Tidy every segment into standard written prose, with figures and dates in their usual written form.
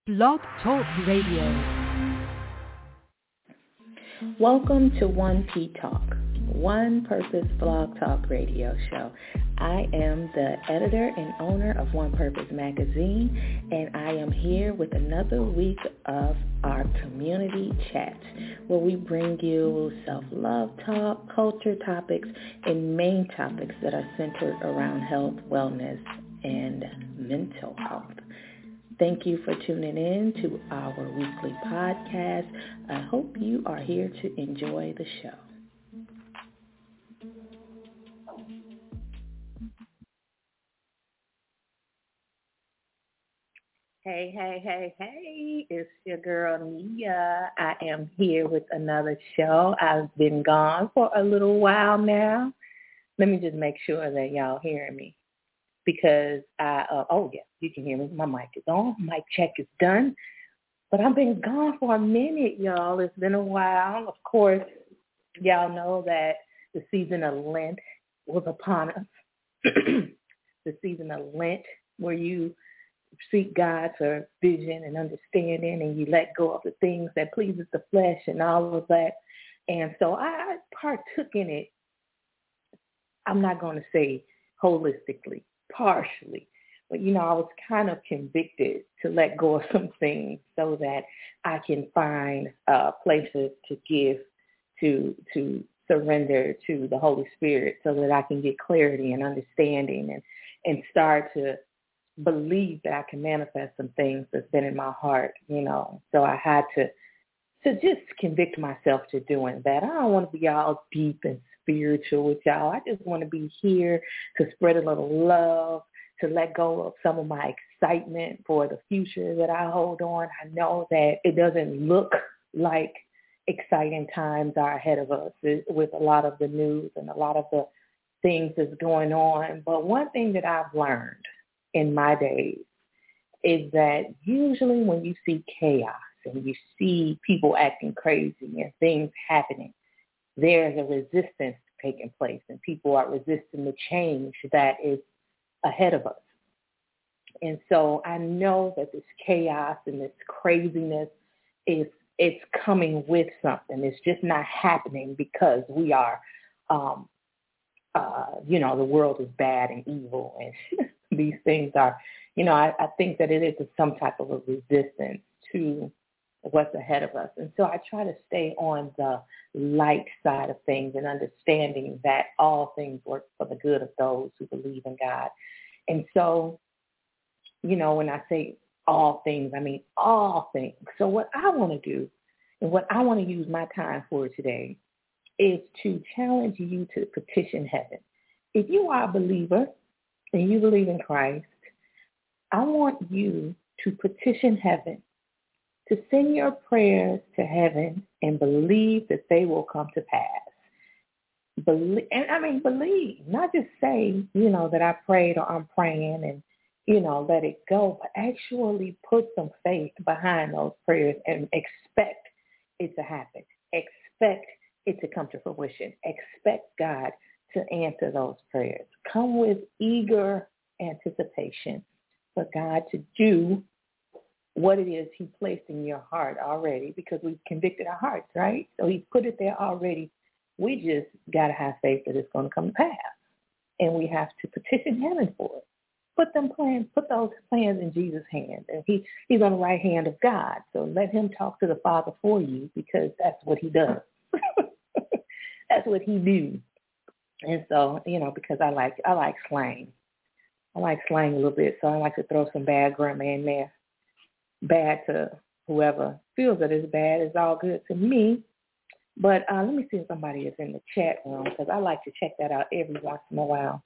Blog Talk Radio. Welcome to 1P Talk, One Purpose Blog Talk Radio Show. I am the editor and owner of One Purpose Magazine, and I am here with another week of our community chat, where we bring you self-love talk, culture topics, and main topics that are centered around health, wellness, and mental health. Thank you for tuning in to our weekly podcast. I hope you are here to enjoy the show. Hey, it's your girl Nia. I am here with another show. I've been gone for a little while now. Let me just make sure that y'all hearing me. Because you can hear me. My mic is on. Mic check is done. But I've been gone for a minute, y'all. It's been a while. Of course, y'all know that the season of Lent was upon us. The season of Lent, where you seek God for vision and understanding, and you let go of the things that pleases the flesh and all of that. And so I partook in it. I'm not going to say holistically. Partially. But, I was kind of convicted to let go of some things so that I can find places to give, to surrender to the Holy Spirit so that I can get clarity and understanding and start to believe that I can manifest some things that's been in my heart, So I had to just convict myself to doing that. I don't want to be all deep and spiritual with y'all. I just want to be here to spread a little love, to let go of some of my excitement for the future that I hold on. I know that it doesn't look like exciting times are ahead of us with a lot of the news and a lot of the things that's going on. But one thing that I've learned in my days is that usually when you see chaos and you see people acting crazy and things happening, there's a resistance taking place, and people are resisting the change that is ahead of us. And so I know that this chaos and this craziness it's coming with something. It's just not happening because we are, the world is bad and evil, and these things are, I think that it is some type of a resistance to what's ahead of us. And so I try to stay on the light side of things and understanding that all things work for the good of those who believe in God. And so, when I say all things, I mean all things. So what I want to do and what I want to use my time for today is to challenge you to petition heaven. If you are a believer and you believe in Christ, I want you to petition heaven, to send your prayers to heaven and believe that they will come to pass. Believe, not just say, that I prayed or I'm praying and, let it go, but actually put some faith behind those prayers and expect it to happen. Expect it to come to fruition. Expect God to answer those prayers. Come with eager anticipation for God to do what it is he placed in your heart already, because we've convicted our hearts, right? So he put it there already. We just got to have faith that it's going to come to pass. And we have to petition heaven for it. Put those plans in Jesus' hands. And he's on the right hand of God. So let him talk to the Father for you, because that's what he does. That's what he do. And so, because I like slang. I like slang a little bit, so I like to throw some bad grammar in there. Bad to whoever feels that it's bad is all good to me. But let me see if somebody is in the chat room, because I like to check that out every once in a while.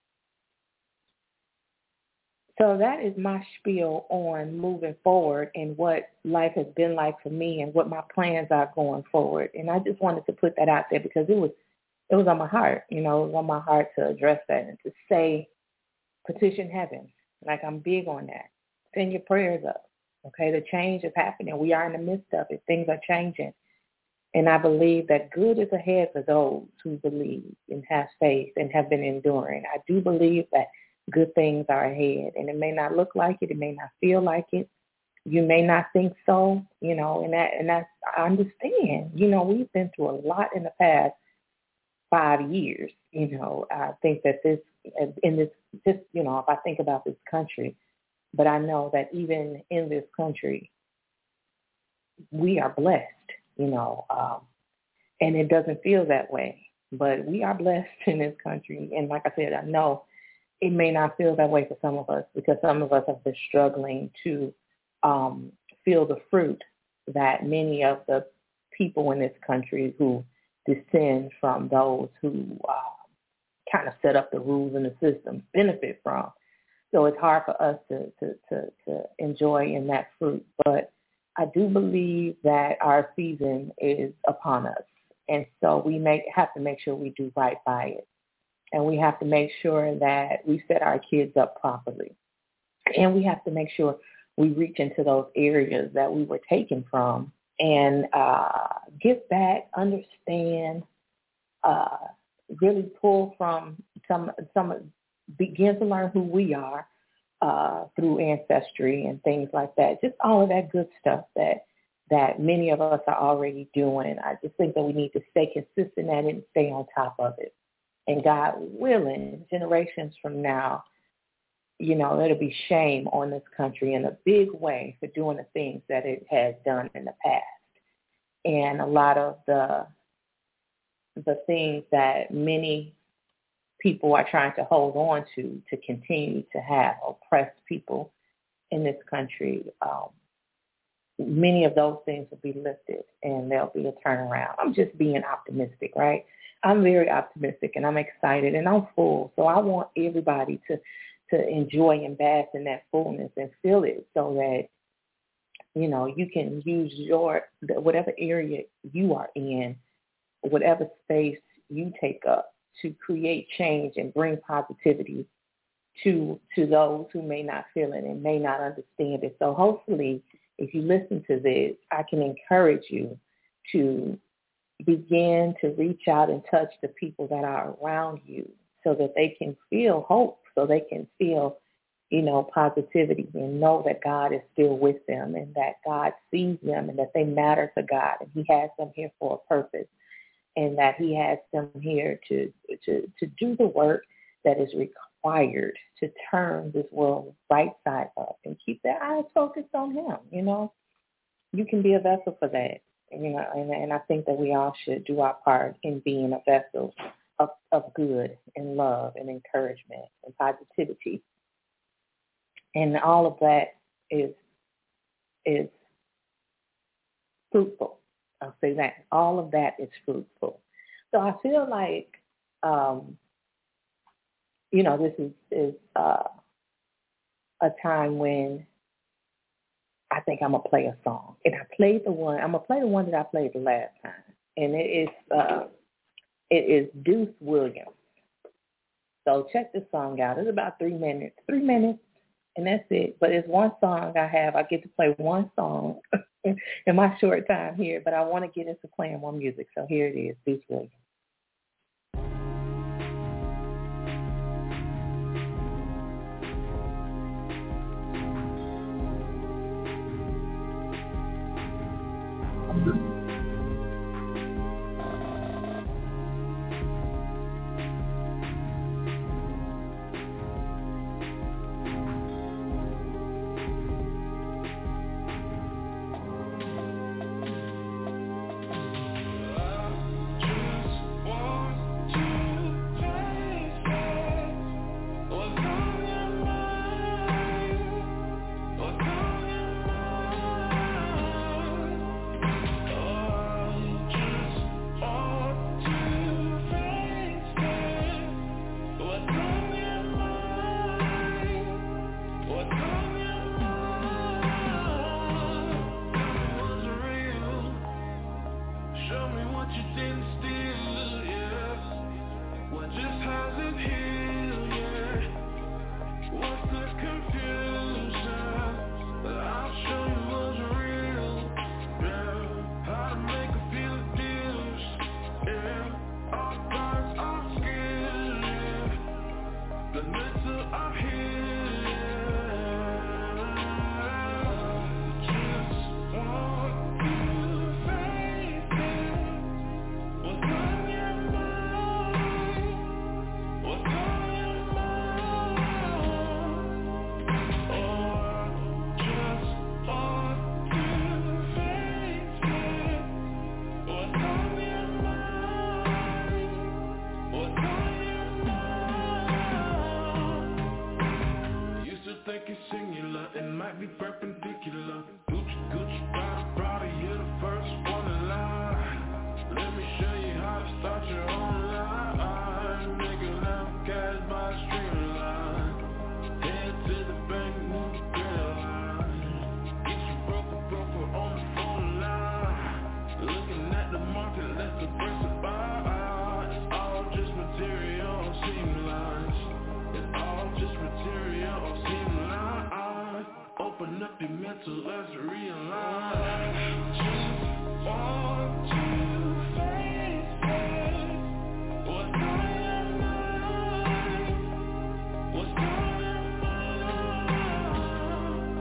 So that is my spiel on moving forward and what life has been like for me and what my plans are going forward. And I just wanted to put that out there because it was on my heart. It was on my heart to address that and to say, petition heaven. Like, I'm big on that. Send your prayers up. Okay, the change is happening. We are in the midst of it. Things are changing. And I believe that good is ahead for those who believe and have faith and have been enduring. I do believe that good things are ahead. And it may not look like it. It may not feel like it. You may not think so, and that's, I understand. We've been through a lot in the past 5 years. I think that if I think about this country, but I know that even in this country, we are blessed, and it doesn't feel that way, but we are blessed in this country. And like I said, I know it may not feel that way for some of us, because some of us have been struggling to feel the fruit that many of the people in this country who descend from those who kind of set up the rules and the system benefit from. So it's hard for us to enjoy in that fruit. But I do believe that our season is upon us. And so we have to make sure we do right by it. And we have to make sure that we set our kids up properly. And we have to make sure we reach into those areas that we were taken from and give back, understand, really pull from begin to learn who we are through ancestry and things like that. Just all of that good stuff that many of us are already doing. I just think that we need to stay consistent at it and stay on top of it. And God willing, generations from now, there'll be shame on this country in a big way for doing the things that it has done in the past. And a lot of the things that many people are trying to hold on to continue to have oppressed people in this country, many of those things will be lifted and there'll be a turnaround. I'm just being optimistic, right? I'm very optimistic and I'm excited and I'm full. So I want everybody to enjoy and bask in that fullness and feel it, so that, you can use whatever area you are in, whatever space you take up, to create change and bring positivity to those who may not feel it and may not understand it. So hopefully, if you listen to this, I can encourage you to begin to reach out and touch the people that are around you, so that they can feel hope, so they can feel, positivity, and know that God is still with them and that God sees them and that they matter to God and he has them here for a purpose, and that he has them here to do the work that is required to turn this world right side up and keep their eyes focused on him. You can be a vessel for that, and I think that we all should do our part in being a vessel of good and love and encouragement and positivity. And all of that is fruitful. I'll say that. All of that is fruitful. So I feel like, this is a time when I think I'm going to play a song. And I'm going to play the one that I played the last time. And it is Deuce Williams. So check this song out. It's about 3 minutes. 3 minutes. And that's it. But it's one song I have. I get to play one song in my short time here, but I want to get into playing more music. So here it is, Deuce Williams. So let's realign. Just want to face it. What's on your mind? What's on your mind?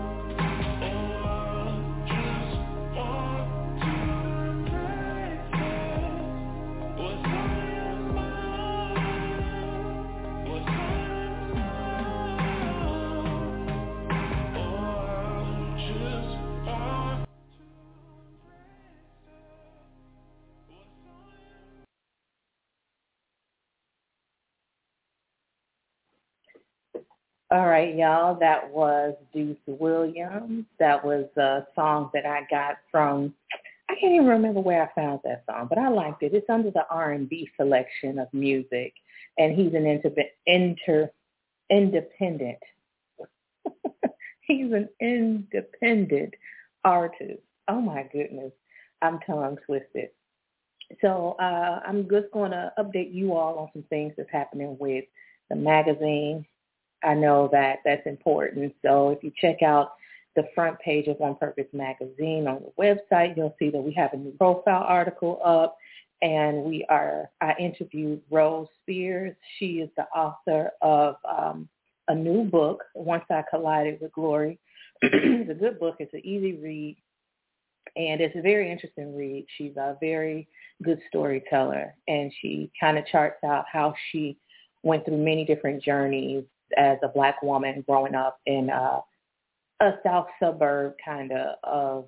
Oh, just want to face it. What's on your mind? What's on your mind? Oh, just want. All right, y'all, that was Deuce Williams. That was a song that I got from, I can't even remember where I found that song, but I liked it. It's under the R&B selection of music, and he's an independent. He's an independent artist. Oh, my goodness. I'm tongue twisted. So I'm just going to update you all on some things that's happening with the magazine. I know that that's important. So if you check out the front page of On Purpose Magazine on the website, you'll see that we have a new profile article up, and I interviewed Rose Spears. She is the author of a new book, Once I Collided with Glory. It's a good book. It's an easy read, and it's a very interesting read. She's a very good storyteller, and she kind of charts out how she went through many different journeys as a Black woman growing up in a south suburb kind of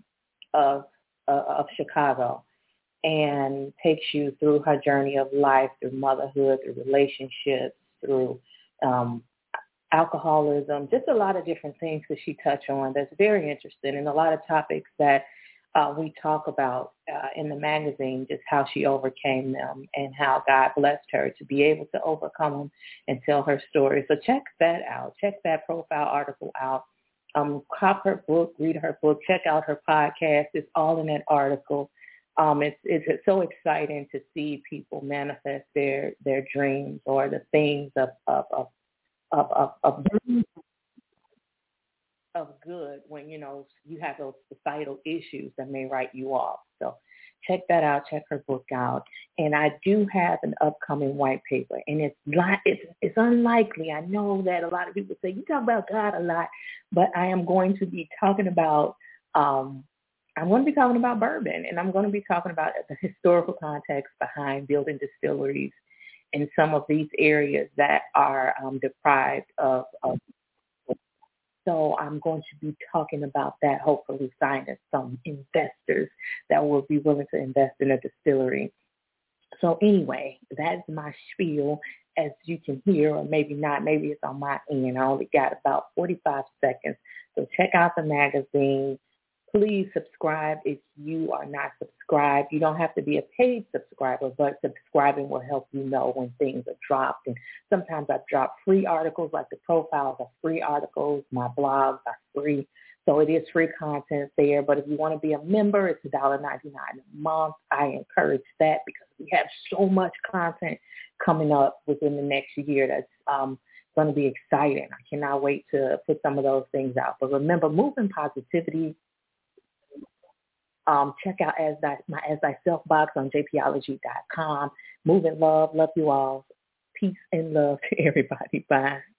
Chicago, and takes you through her journey of life, through motherhood, through relationships, through alcoholism, just a lot of different things that she touched on that's very interesting, and a lot of topics that we talk about in the magazine, just how she overcame them and how God blessed her to be able to overcome them and tell her story. So check that out. Check that profile article out. Cop her book, read her book, check out her podcast. It's all in that article. It's so exciting to see people manifest their dreams or the things of good when, you have those societal issues that may write you off. So check that out. Check her book out. And I do have an upcoming white paper, and it's unlikely. I know that a lot of people say, you talk about God a lot, but I am going to be talking about bourbon, and I'm going to be talking about the historical context behind building distilleries in some of these areas that are deprived of. So I'm going to be talking about that, hopefully finding some investors that will be willing to invest in a distillery. So anyway, that's my spiel. As you can hear, or maybe not, maybe it's on my end. I only got about 45 seconds. So check out the magazine. Please subscribe if you are not subscribed. You don't have to be a paid subscriber, but subscribing will help you know when things are dropped. And sometimes I've dropped free articles, like the profiles are free articles. My blogs are free. So it is free content there. But if you want to be a member, it's $1.99 a month. I encourage that because we have so much content coming up within the next year that's going to be exciting. I cannot wait to put some of those things out. But remember, Moving Positivity. Check out As Thyself box on jpology.com. Moving Love. Love you all. Peace and love to everybody. Bye.